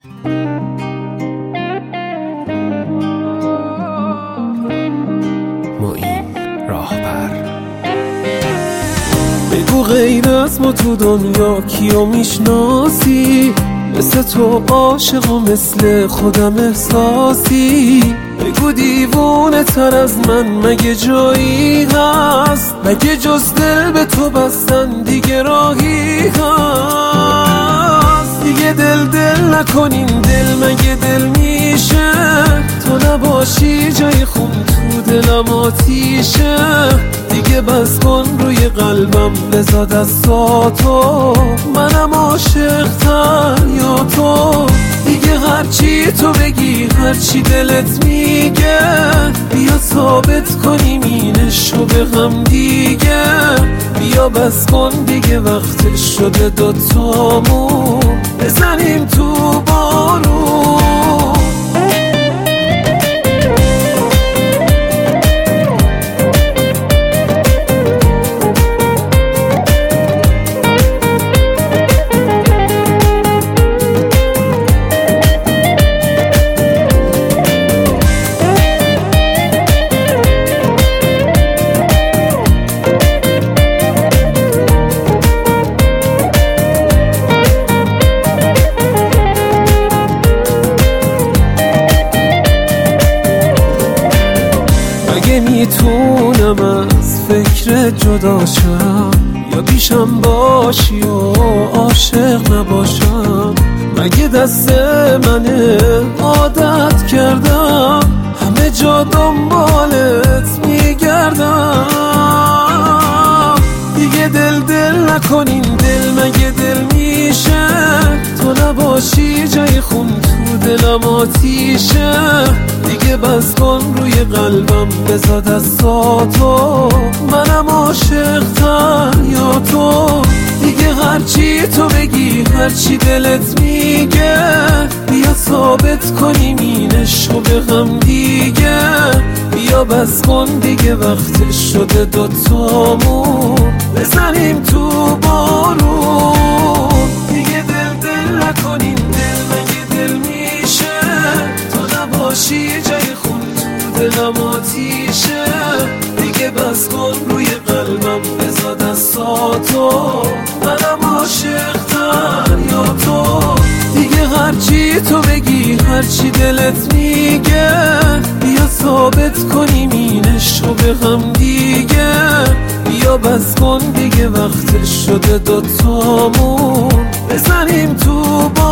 معین راهبر. بگو غیر از ما تو دنیا کیو میشناسی؟ مثل تو عاشق و مثل خودم احساسی. بگو دیوونه تر از من مگه جایی هست؟ مگه جز دل به تو بستن دیگه راهی هست؟ دیگه دل نکنین، دل مگه دل میشه؟ تو نباشی جای خون تو دلم آتیشه. دیگه بس کن روی قلبم بزا دستاتو، منم عاشق تر یا تو. دیگه هرچی تو بگی هرچی دلت میگه، بیا ثابت کنیم اینشو به هم دیگه. بیا بس کن دیگه وقتش شده دوتامون بزنیم تو بارون. اگه میتونم از فکر جدا شم، یا پیشم باشی و عاشق نباشم. مگه دست منه عادت کردم همه جا دنبالت میگردم. دیگه دل نکنین، دل مگه دل میشه؟ تو نباشی جای خون تو دلم آتیشه. دیگه بس کن روی قلبم بزا دستاتو، منم عاشق تر یا تو. دیگه هرچی تو بگی هرچی دلت میگه، بیا ثابت کنیم اینشو به هم دیگه. بیا بس کن دیگه وقتش شده دوتامون بزنیم تو بارون. دیگه دل نکنیم، دل مگه دل میشه؟ تو نباشی جای خون تو دلم آتیشه. دیگه بس کن روی قلبم بزا دستاتو، منم عاشق تر یا تو. دیگه هرچی تو بگی هرچی دلت میگه، بیا ثابت کنیم اینشو به هم دیگه. بیا بس کن دیگه وقتش شده دوتامون بزنیم تو